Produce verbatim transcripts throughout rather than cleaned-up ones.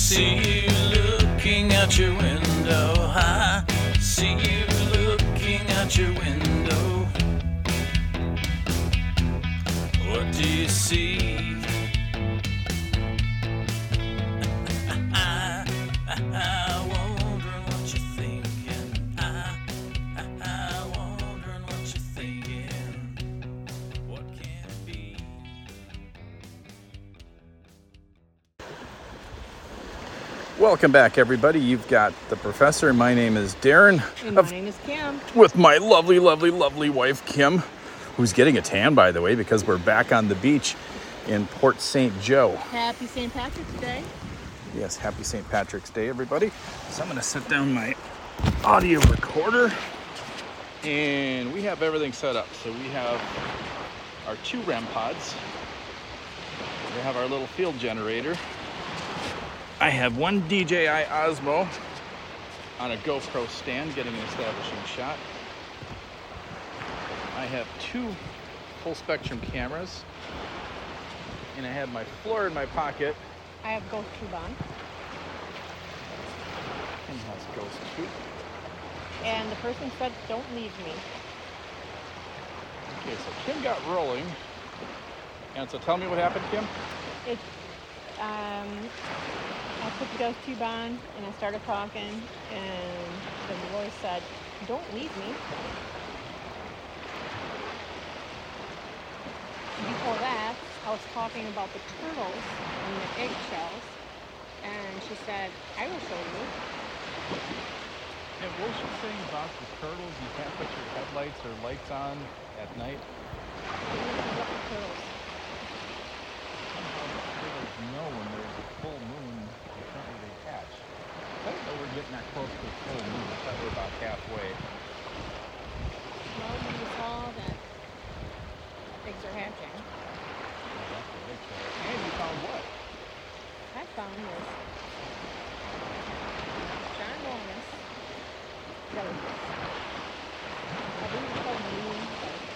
see you looking out your window. I see you looking out your window. What do you see? I, I, wondering what you're thinking. I, I, wondering what you're thinking. What can it be? Welcome back, everybody. You've got the professor. My name is Darren. And my name is Kim. With my lovely, lovely, lovely wife, Kim, who's getting a tan, by the way, because we're back on the beach in Port Saint Joe. Happy Saint Patrick's Day. Yes, happy Saint Patrick's Day, everybody. So I'm going to set down my audio recorder. And we have everything set up. So we have our two REM pods. We have our little field generator. I have one D J I Osmo on a GoPro stand getting an establishing shot. I have two full spectrum cameras. And I have my floor in my pocket. I have Ghost Tube on. Kim has Ghost Tube. And the person said, don't leave me. Okay, so Kim got rolling. And so tell me what happened, Kim? It, um, I put the Ghost Tube on and I started talking and the voice said, don't leave me. Before that, I was talking about the turtles and the eggshells, and she said, I will show you. And what was she saying about the turtles? You can't put your headlights or lights on at night? About the turtles. Turtles know when there's a full moon, you can't really hatch. I didn't know we're getting that close to a full moon. I thought we were about halfway. Well, when you saw that eggs are hatching, And you found what? I found this ginormous jellyfish. I believe it's called marine jellyfish.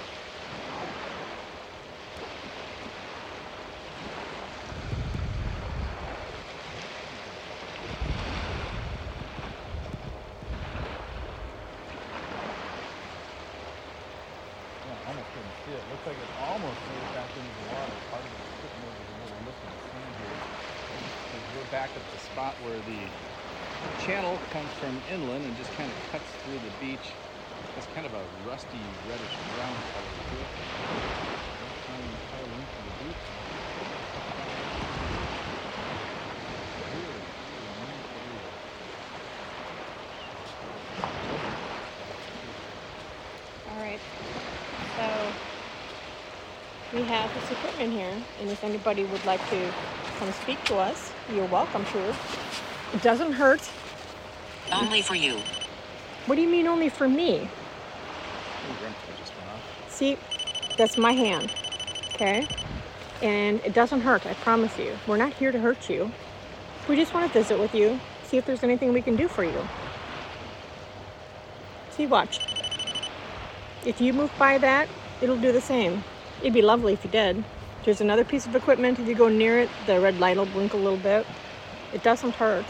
Yeah, I almost couldn't see it. Looks like it almost made it back into the water. Part of it was sitting over the little lip in the sand here. Because we're back at the spot where the channel comes from inland and just kind of cuts through the beach. It's kind of a rusty, reddish brown color to it. Down the entire length of the beach. Really, really neat area. All right. So we have this equipment here, and if anybody would like to come speak to us, you're welcome to. It doesn't hurt. Only for you. What do you mean only for me? See, that's my hand, okay? And it doesn't hurt, I promise you. We're not here to hurt you. We just want to visit with you, see if there's anything we can do for you. See, watch. If you move by that, it'll do the same. It'd be lovely if you did. There's another piece of equipment. If you go near it, the red light will blink a little bit. It doesn't hurt.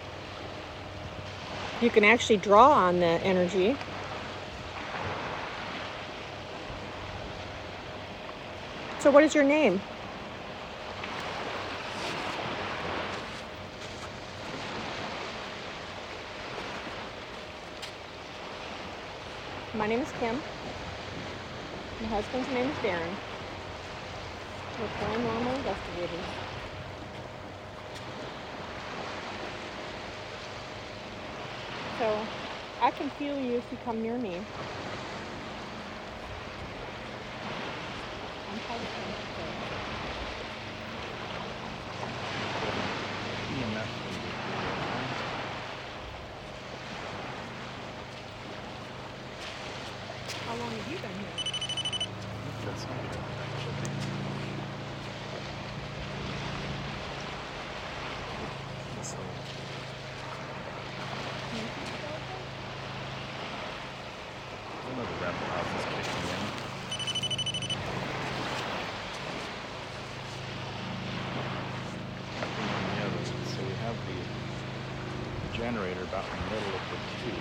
You can actually draw on the energy. So what is your name? My name is Kim. My husband's name is Darren. We're paranormal investigators. So I can feel you if you come near me. I'm probably going to say. E M F. How long have you been here? That's not true. So, I know the REM house is kicking in. Nothing on the others. So we have the generator about in the middle of the tube.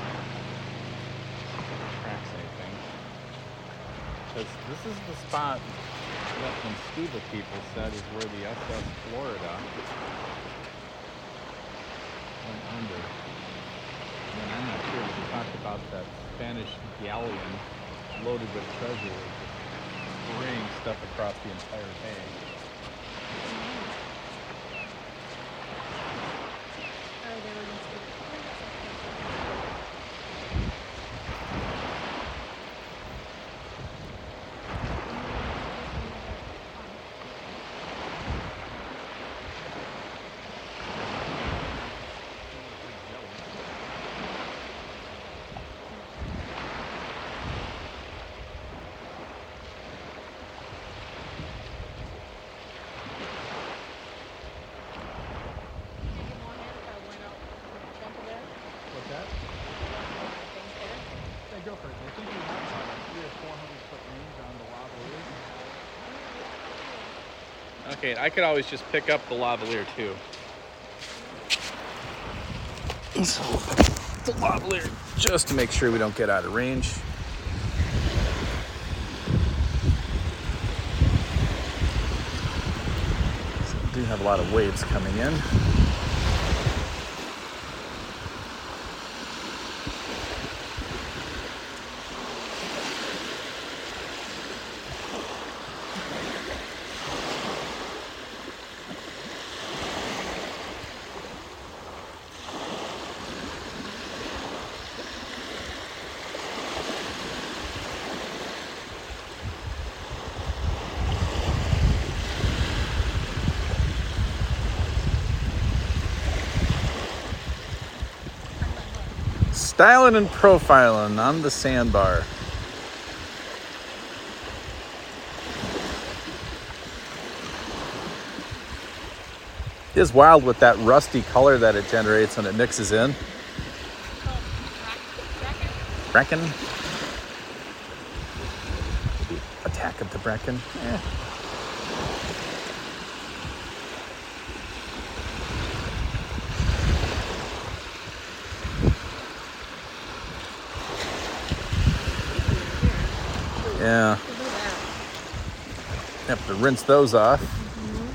See if it tracks anything. Because this is the spot that some scuba people said is where the S S Florida went under. And I'm not sure, but we talked about that Spanish galleon loaded with treasure spraying stuff across the entire bay. Oh, they were going to What's that? Yeah, go for it. I think we have about a three or four hundred foot range on the lavalier. Okay, I could always just pick up the lavalier too. So the lavalier just to make sure we don't get out of range. So we do have a lot of waves coming in. Styling and profiling on the sandbar. It is wild with that rusty color that it generates when it mixes in. Bracken? Maybe Attack of the Bracken. Eh. Yeah. Have to rinse those off. Mm-hmm.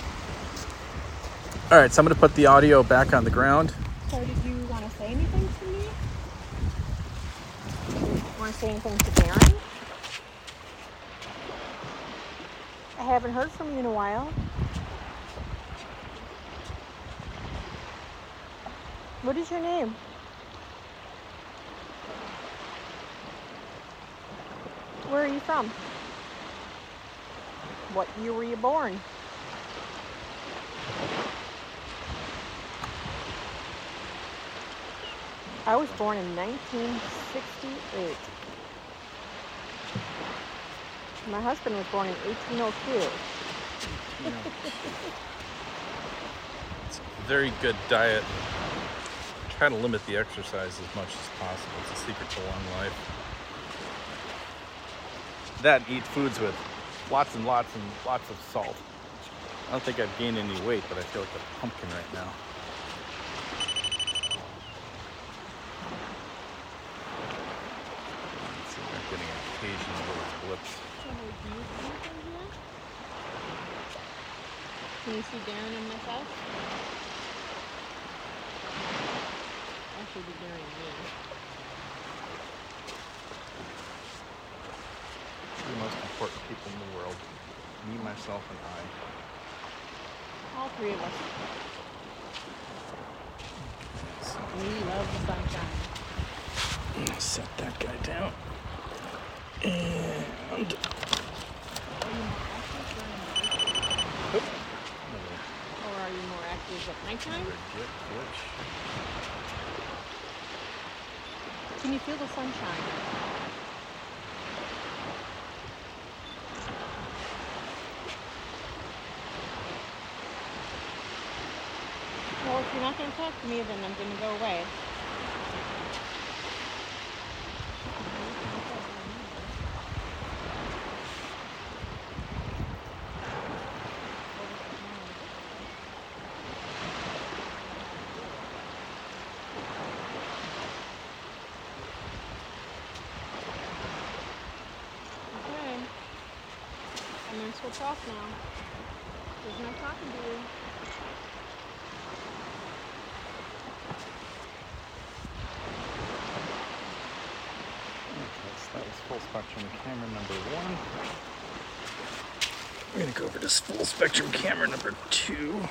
All right, so I'm going to put the audio back on the ground. So did you want to say anything to me? Want to say anything to Darren? I haven't heard from you in a while. What is your name? Where are you from? What year were you born? I was born in nineteen sixty-eight. My husband was born in eighteen oh two. You know, it's a very good diet. Try to limit the exercise as much as possible. It's a secret to long life. That and eat foods with lots and lots and lots of salt. I don't think I've gained any weight, but I feel like a pumpkin right now. Let's see, I'm getting occasional little blips. Can you see Darren and myself? Actually, be Darren and me. The most important people in the world. Me, myself, and I. All three of us. So, We love the sunshine. I'm gonna set that guy down. And Oop. Or are you more active at nighttime? Another jet glitch. Can you feel the sunshine? Well, if you're not going to talk to me, then I'm going to go away. Switch off now. There's no talking to you. Okay, so that was full spectrum camera number one. We're gonna go over to full spectrum camera number two.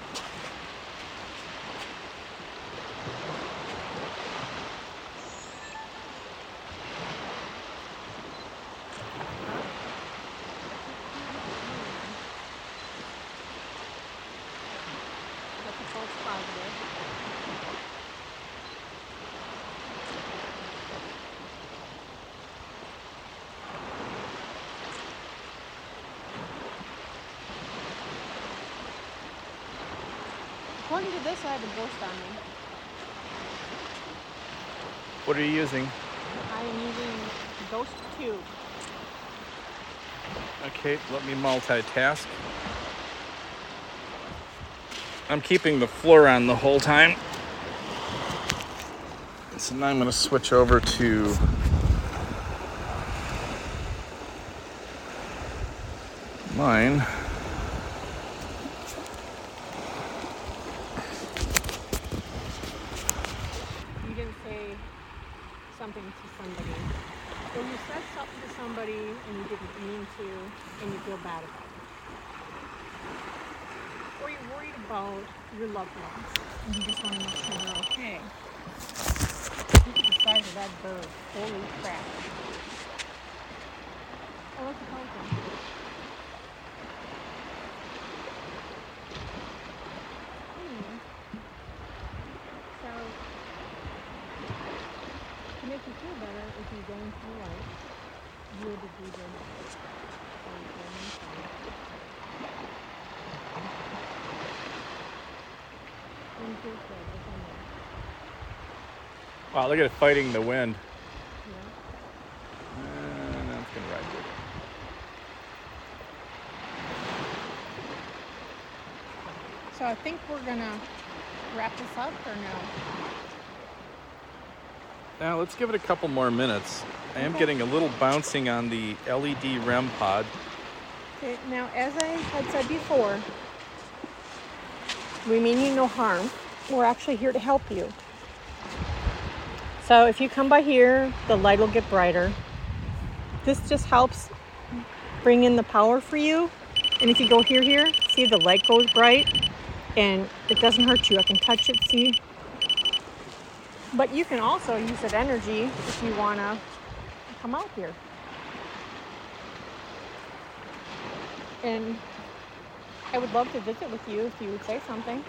That's a false positive. According to this, I have a ghost on me. What are you using? I am using Ghost Tube. Okay, let me multitask. I'm keeping the floor on the whole time. So now I'm going to switch over to mine. You didn't say something to somebody. Or you said something to somebody and you didn't mean to and you feel bad about it. Or you're worried about your loved ones and you just want to make sure they're okay. Look at the size of that bird. Holy crap. Oh, look at the pelican. Hmm. So, to make you feel better, if you go into the light, you would do this. When you feel good, what's on there? Wow, look at it fighting the wind. Yeah. Uh, no, it's going to ride good. So I think we're gonna wrap this up or no? Now let's give it a couple more minutes. I am Okay. getting a little bouncing on the L E D REM pod. Okay, now as I had said before, we mean you no harm. We're actually here to help you. So if you come by here, the light will get brighter. This just helps bring in the power for you. And if you go here, here, see the light goes bright and it doesn't hurt you. I can touch it, see? But you can also use that energy if you wanna come out here. And I would love to visit with you if you would say something.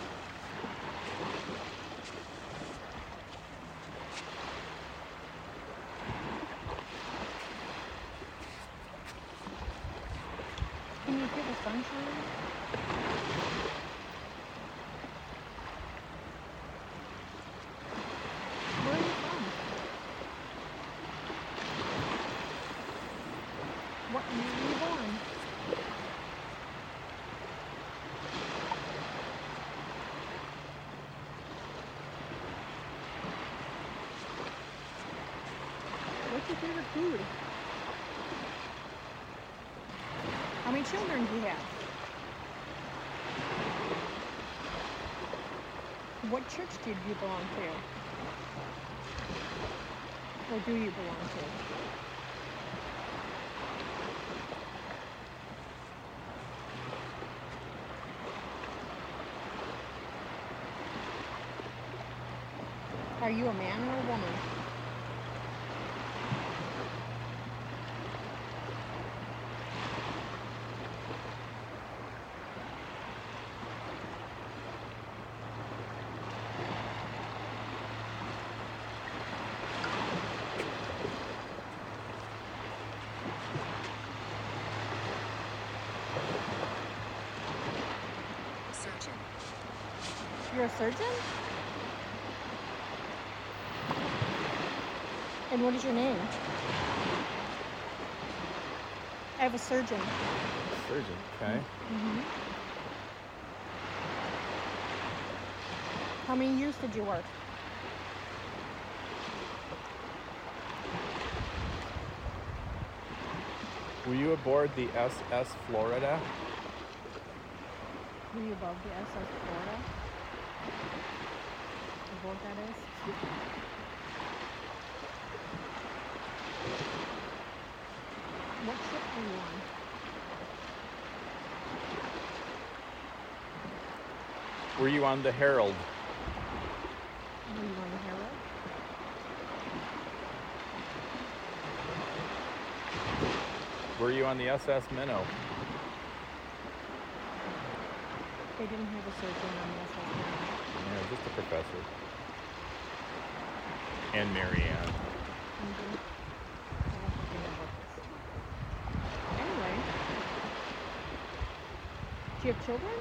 Can you feel the sunshine? Where are you from? What year were you born? What's your favorite food? How many children do you have? What church did you belong to? Or do you belong to? Are you a man or a woman? Surgeon. You're a surgeon? And what is your name? I have a surgeon. Surgeon, okay. Mm-hmm. How many years did you work? Were you aboard the S S Florida? Were you above the S S Florida? The boat that is? What ship were you on? Were you on the Herald? Were you on the Herald? Were you on the S S Minnow? They didn't have a surgeon on the S S Florida. Yeah, just a professor. And Marianne. Mhm. I don't think they know about this. Anyway, do you have children?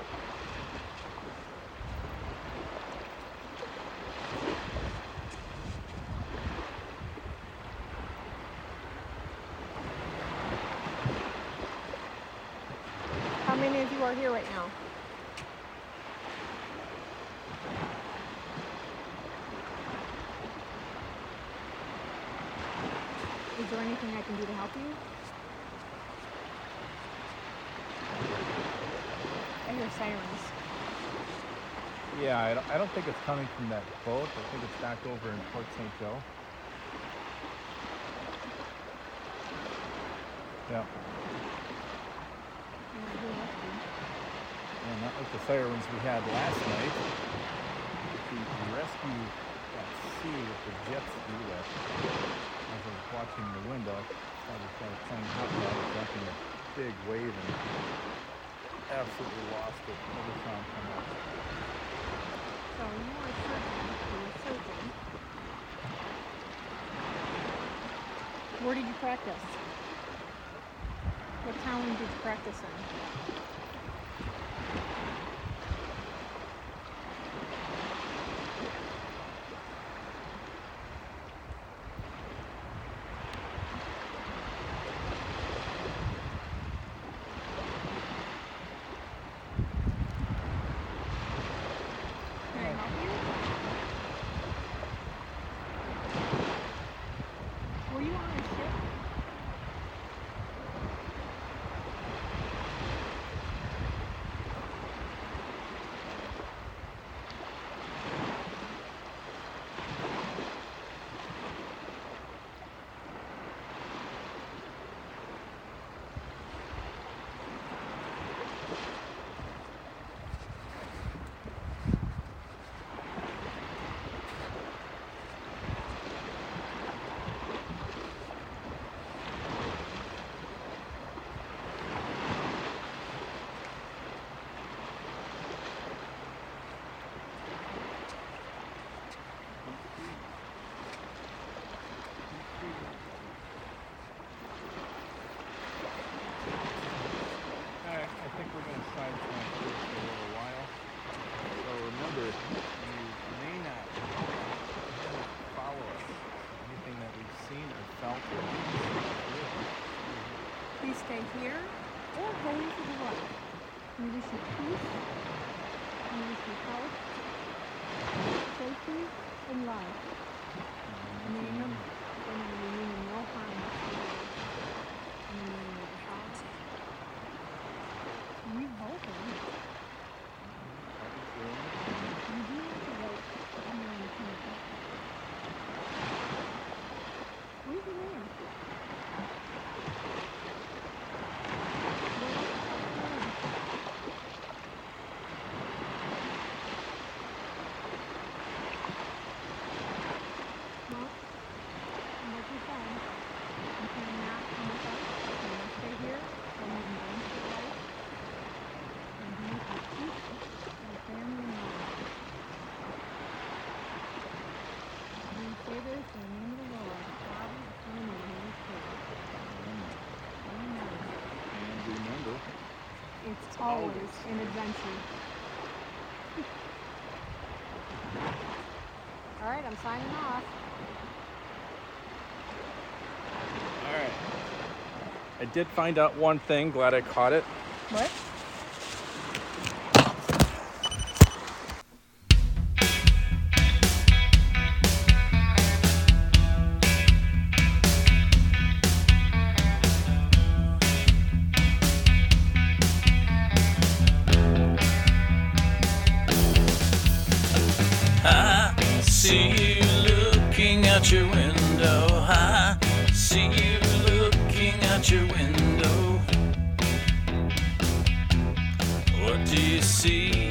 How many of you are here right now? Is there anything I can do to help you? I hear sirens. Yeah, I don't, I don't think it's coming from that boat. I think it's back over in Port Saint Joe. Yeah. Yeah, who must be? Yeah, not like the sirens we had last night. The rescue at sea with the jet ski that as I was watching the window, I was kind of playing hot water, jumping a big wave and absolutely lost it. Never saw him come up. So you are a surgeon. You're a surgeon. Where did you practice? What town did you practice in? Can I help you? Were you on a ship? Alright, I think we're going to sidetrack this for a little while. So remember, you may not follow us. Anything that we've seen or felt or Please stay here or go into the light. We wish you peace. We wish you health, safety, and love. In the name of in the name of no harm whatsoever. In the name of the Father. You hoping. You do have to wait for someone to come back. What is your name? Well, like we said, you cannot come with us. You must stay here so you can go into the light and be with your people, your family, and love. We say this in the name of the Lord, the Father, the Son, and the Holy Spirit. Amen. And remember, It's always an adventure. All right, I'm signing off. alright. I did find out one thing. Glad I caught it. What? see you looking out your window. I see you looking out your window. What do you see?